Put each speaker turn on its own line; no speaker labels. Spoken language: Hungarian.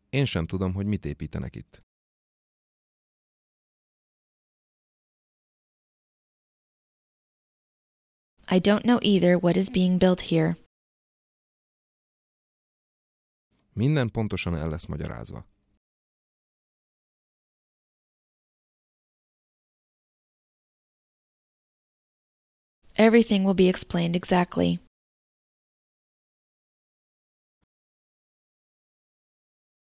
Én sem tudom, hogy mit építenek itt.
I don't know either what is being built here.
Minden pontosan el lesz magyarázva.
Everything will be explained exactly.